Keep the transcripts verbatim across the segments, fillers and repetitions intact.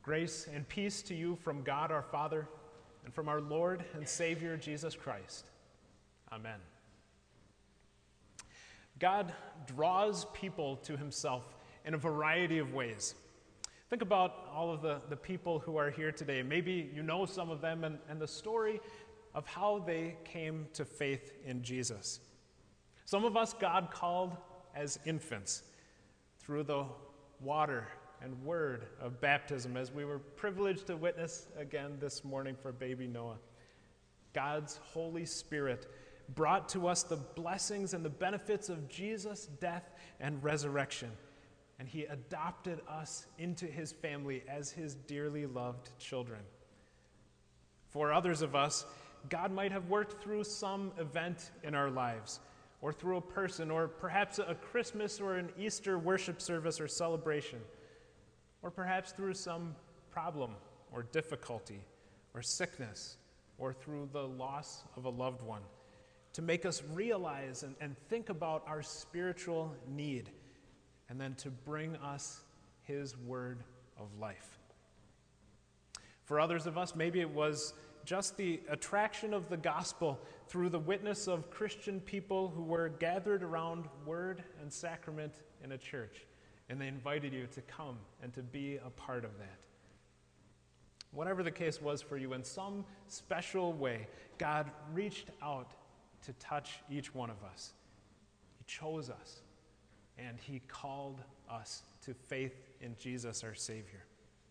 Grace and peace to you from God our Father and from our Lord and Savior Jesus Christ. Amen. God draws people to himself in a variety of ways. Think about all of the, the people who are here today. Maybe you know some of them and, and the story of how they came to faith in Jesus. Some of us God called as infants through the water and word of baptism, as we were privileged to witness again this morning for baby Noah. God's Holy Spirit brought to us the blessings and the benefits of Jesus' death and resurrection, and he adopted us into his family as his dearly loved children. For others of us, God might have worked through some event in our lives, or through a person, or perhaps a Christmas or an Easter worship service or celebration, or perhaps through some problem or difficulty or sickness, or through the loss of a loved one, to make us realize and, and think about our spiritual need, and then to bring us his word of life. For others of us, maybe it was just the attraction of the gospel through the witness of Christian people who were gathered around word and sacrament in a church, and they invited you to come and to be a part of that. Whatever the case was for you, in some special way, God reached out to touch each one of us. He chose us, and he called us to faith in Jesus, our Savior.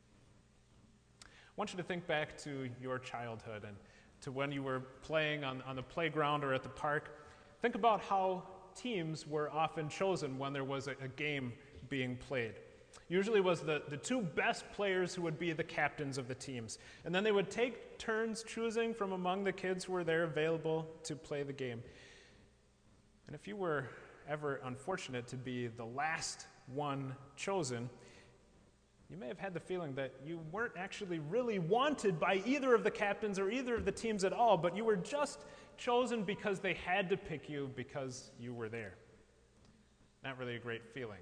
I want you to think back to your childhood and to when you were playing on, on the playground or at the park. Think about how teams were often chosen when there was a, a game being played. Usually it was the, the two best players who would be the captains of the teams. And then they would take turns choosing from among the kids who were there available to play the game. And if you were ever unfortunate to be the last one chosen, you may have had the feeling that you weren't actually really wanted by either of the captains or either of the teams at all, but you were just chosen because they had to pick you because you were there. Not really a great feeling.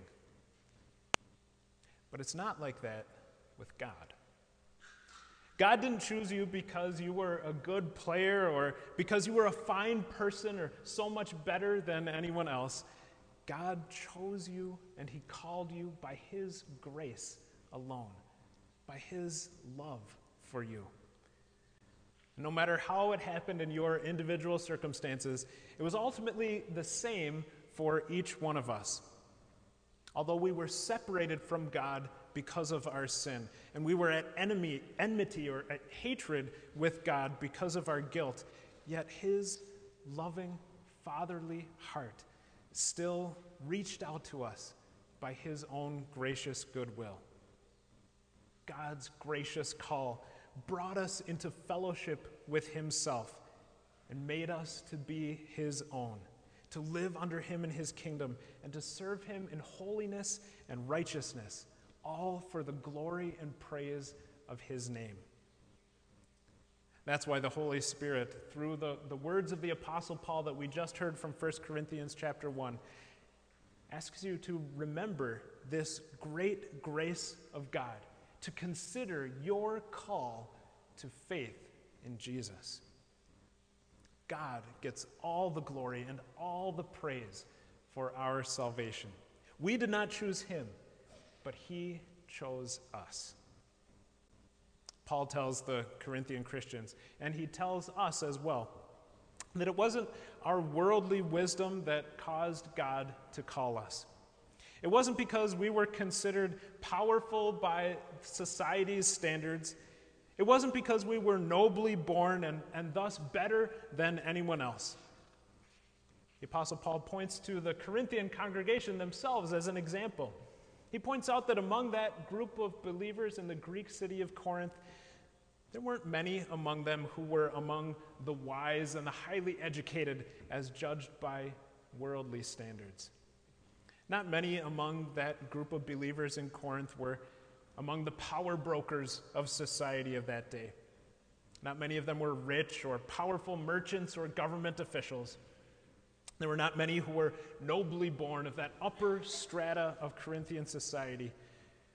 But it's not like that with God. God didn't choose you because you were a good player or because you were a fine person or so much better than anyone else. God chose you and he called you by his grace alone, by his love for you. No matter how it happened in your individual circumstances, it was ultimately the same for each one of us. Although we were separated from God because of our sin, and we were at enemy, enmity or at hatred with God because of our guilt, yet his loving, fatherly heart still reached out to us by his own gracious goodwill. God's gracious call brought us into fellowship with himself and made us to be his own, to live under him in his kingdom, and to serve him in holiness and righteousness, all for the glory and praise of his name. That's why the Holy Spirit, through the, the words of the Apostle Paul that we just heard from First Corinthians chapter one, asks you to remember this great grace of God, to consider your call to faith in Jesus. God gets all the glory and all the praise for our salvation. We did not choose him, but he chose us. Paul tells the Corinthian Christians, and he tells us as well, that it wasn't our worldly wisdom that caused God to call us. It wasn't because we were considered powerful by society's standards. It wasn't because we were nobly born and, and thus better than anyone else. The Apostle Paul points to the Corinthian congregation themselves as an example. He points out that among that group of believers in the Greek city of Corinth, there weren't many among them who were among the wise and the highly educated as judged by worldly standards. Not many among that group of believers in Corinth were among the power brokers of society of that day. Not many of them were rich or powerful merchants or government officials. There were not many who were nobly born of that upper strata of Corinthian society.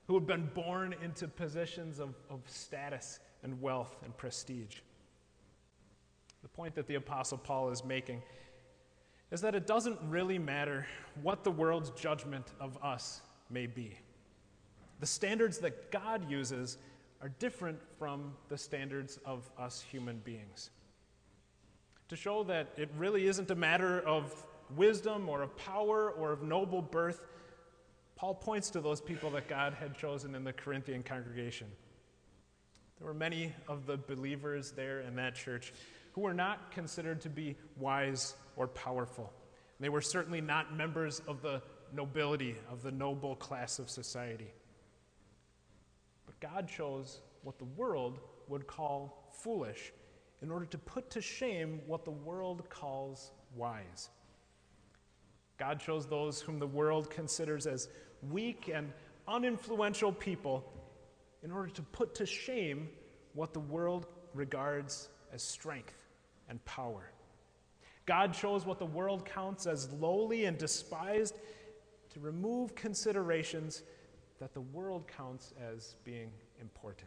who had been born into positions of, of status and wealth and prestige. The point that the Apostle Paul is making is that it doesn't really matter what the world's judgment of us may be. The standards that God uses are different from the standards of us human beings. To show that it really isn't a matter of wisdom or of power or of noble birth, Paul points to those people that God had chosen in the Corinthian congregation. There were many of the believers there in that church who were not considered to be wise or powerful. They were certainly not members of the nobility, of the noble class of society. But God chose what the world would call foolish in order to put to shame what the world calls wise. God chose those whom the world considers as weak and uninfluential people in order to put to shame what the world regards as strength and power. God chose what the world counts as lowly and despised to remove considerations that the world counts as being important.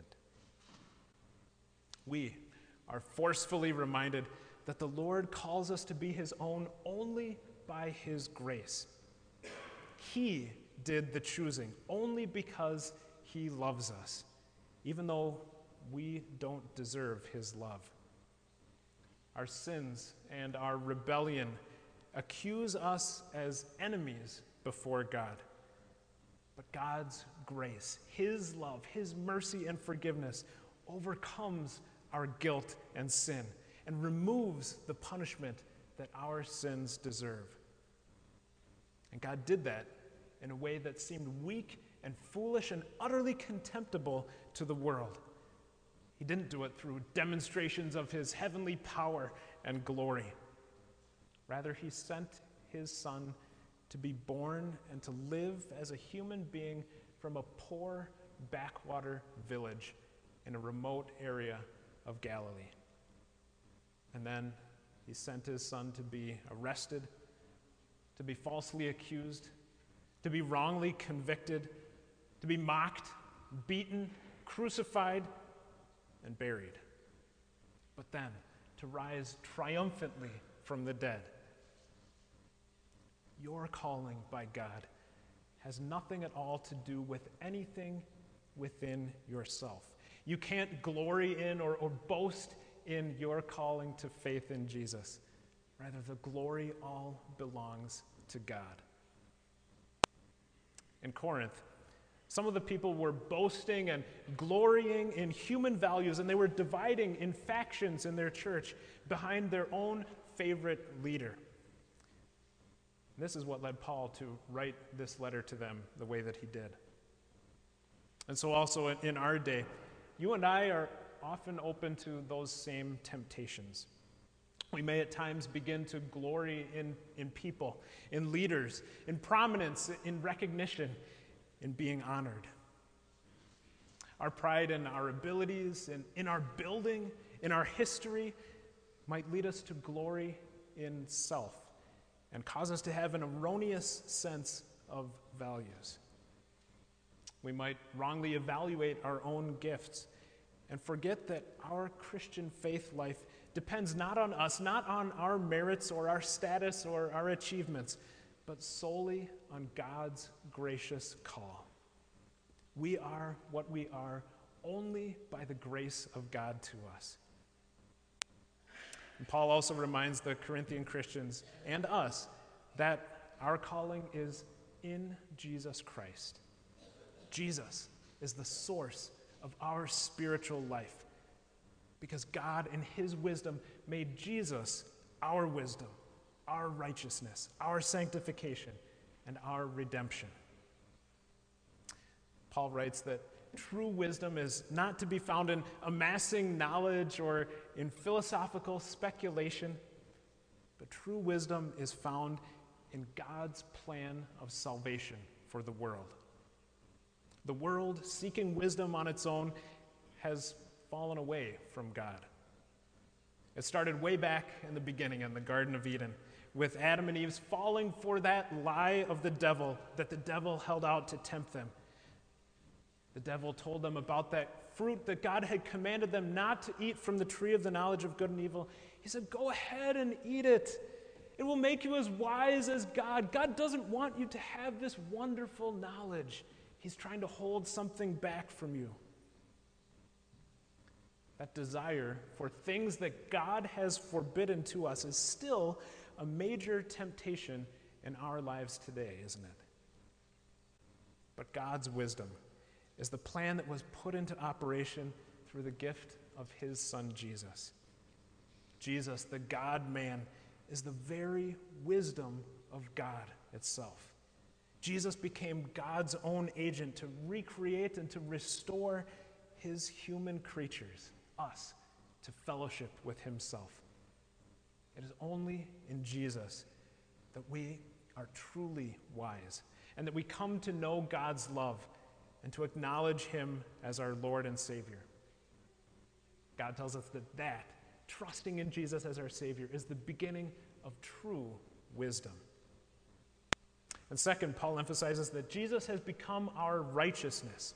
We are forcefully reminded that the Lord calls us to be his own only by his grace. He did the choosing only because he loves us, even though we don't deserve his love. Our sins and our rebellion accuse us as enemies before God. But God's grace, his love, his mercy and forgiveness overcomes our guilt and sin and removes the punishment that our sins deserve. And God did that in a way that seemed weak and foolish and utterly contemptible to the world. He didn't do it through demonstrations of his heavenly power and glory. Rather, he sent his Son to be born and to live as a human being from a poor backwater village in a remote area of Galilee. And then he sent his Son to be arrested, to be falsely accused, to be wrongly convicted, to be mocked, beaten, crucified, and buried, but then to rise triumphantly from the dead. Your calling by God has nothing at all to do with anything within yourself. You can't glory in or, or boast in your calling to faith in Jesus. Rather, the glory all belongs to God. In Corinth, some of the people were boasting and glorying in human values, and they were dividing in factions in their church behind their own favorite leader. And this is what led Paul to write this letter to them the way that he did. And so also in our day, you and I are often open to those same temptations. We may at times begin to glory in, in people, in leaders, in prominence, in recognition, in being honored. Our pride in our abilities, in, in our building, in our history, might lead us to glory in self and cause us to have an erroneous sense of values. We might wrongly evaluate our own gifts and forget that our Christian faith life depends not on us, not on our merits or our status or our achievements, but solely on God's gracious call. We are what we are only by the grace of God to us. And Paul also reminds the Corinthian Christians and us that our calling is in Jesus Christ. Jesus is the source of our spiritual life because God in his wisdom made Jesus our wisdom, our righteousness, our sanctification, and our redemption. Paul writes that true wisdom is not to be found in amassing knowledge or in philosophical speculation, but true wisdom is found in God's plan of salvation for the world. The world, seeking wisdom on its own, has fallen away from God. It started way back in the beginning in the Garden of Eden, with Adam and Eve's falling for that lie of the devil that the devil held out to tempt them. The devil told them about that fruit that God had commanded them not to eat from the tree of the knowledge of good and evil. He said, go ahead and eat it. It will make you as wise as God. God doesn't want you to have this wonderful knowledge. He's trying to hold something back from you. That desire for things that God has forbidden to us is still a major temptation in our lives today, isn't it? But God's wisdom is the plan that was put into operation through the gift of his Son, Jesus. Jesus, the God-man, is the very wisdom of God itself. Jesus became God's own agent to recreate and to restore his human creatures, us, to fellowship with himself. It is only in Jesus that we are truly wise and that we come to know God's love and to acknowledge him as our Lord and Savior. God tells us that that, trusting in Jesus as our Savior, is the beginning of true wisdom. And second, Paul emphasizes that Jesus has become our righteousness.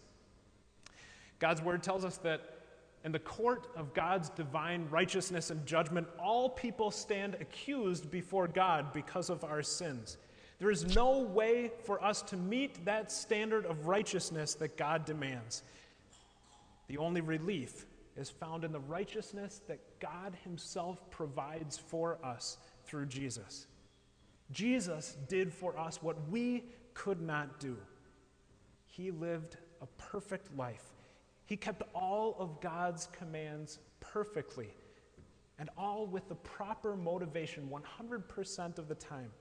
God's word tells us that in the court of God's divine righteousness and judgment, all people stand accused before God because of our sins. There is no way for us to meet that standard of righteousness that God demands. The only relief is found in the righteousness that God himself provides for us through Jesus. Jesus did for us what we could not do. He lived a perfect life. He kept all of God's commands perfectly, and all with the proper motivation one hundred percent of the time.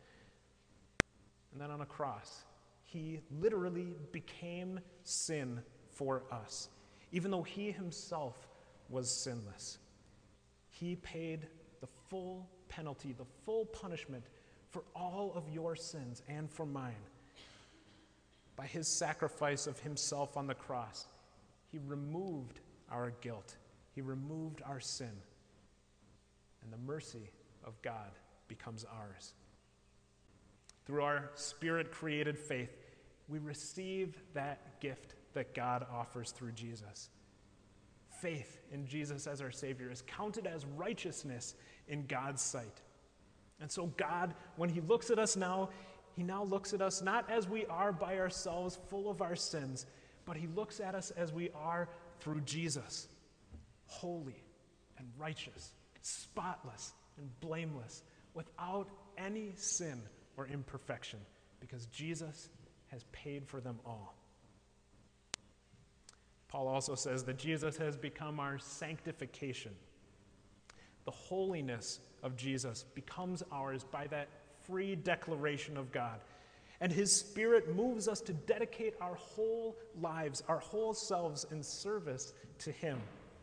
And then on a cross, he literally became sin for us, even though he himself was sinless. He paid the full penalty, the full punishment for all of your sins and for mine. By his sacrifice of himself on the cross, he removed our guilt. He removed our sin. And the mercy of God becomes ours. Through our Spirit-created faith, we receive that gift that God offers through Jesus. Faith in Jesus as our Savior is counted as righteousness in God's sight. And so God, when he looks at us now, he now looks at us not as we are by ourselves, full of our sins, but he looks at us as we are through Jesus, holy and righteous, spotless and blameless, without any sin or imperfection, because Jesus has paid for them all. Paul also says that Jesus has become our sanctification. The holiness of Jesus becomes ours by that free declaration of God. And his Spirit moves us to dedicate our whole lives, our whole selves in service to him.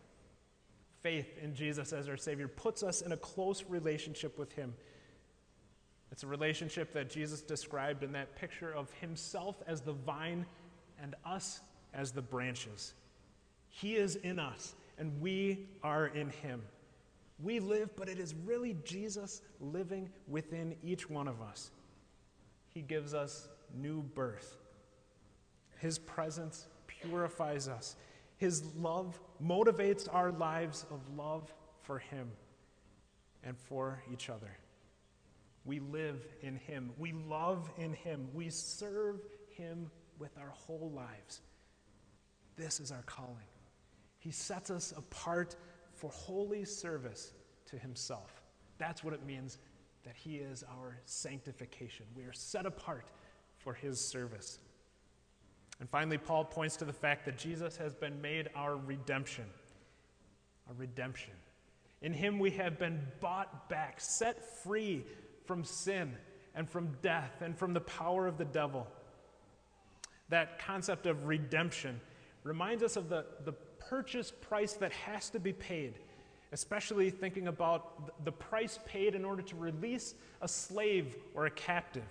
Faith in Jesus as our Savior puts us in a close relationship with him. It's a relationship that Jesus described in that picture of himself as the vine and us as the branches. He is in us, and we are in him. We live, but it is really Jesus living within each one of us. He gives us new birth. His presence purifies us. His love motivates our lives of love for him and for each other. We live in him. We love in him. We serve him with our whole lives. This is our calling. He sets us apart for holy service to himself. That's what it means that he is our sanctification. We are set apart for his service. And finally, Paul points to the fact that Jesus has been made our redemption. Our redemption. In him we have been bought back, set free from sin and from death and from the power of the devil. That concept of redemption reminds us of the, the purchase price that has to be paid, especially thinking about the price paid in order to release a slave or a captive.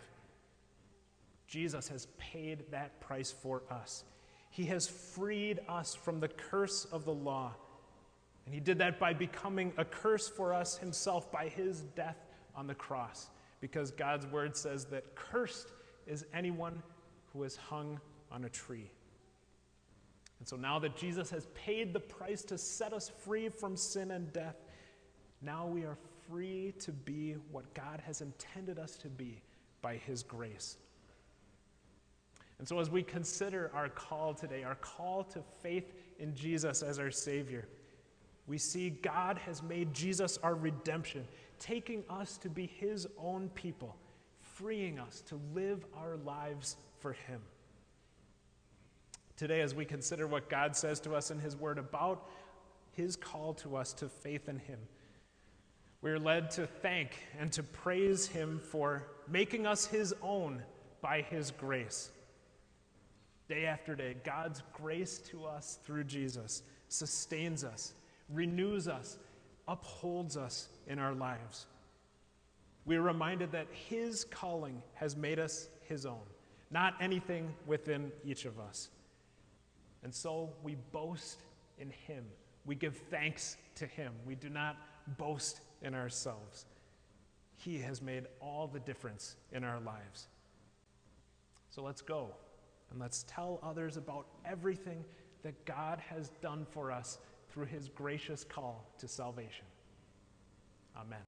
Jesus has paid that price for us. He has freed us from the curse of the law. And he did that by becoming a curse for us himself by his death on the cross, because God's word says that cursed is anyone who is hung on a tree. And so now that Jesus has paid the price to set us free from sin and death, now we are free to be what God has intended us to be by his grace. And so as we consider our call today, our call to faith in Jesus as our Savior, we see God has made Jesus our redemption, taking us to be his own people, freeing us to live our lives for him. Today, as we consider what God says to us in his word about his call to us to faith in him, we are led to thank and to praise him for making us his own by his grace. Day after day, God's grace to us through Jesus sustains us, renews us, upholds us in our lives. We are reminded that his calling has made us his own, not anything within each of us. And so we boast in him. We give thanks to him. We do not boast in ourselves. He has made all the difference in our lives. So let's go and let's tell others about everything that God has done for us through his gracious call to salvation. Amen.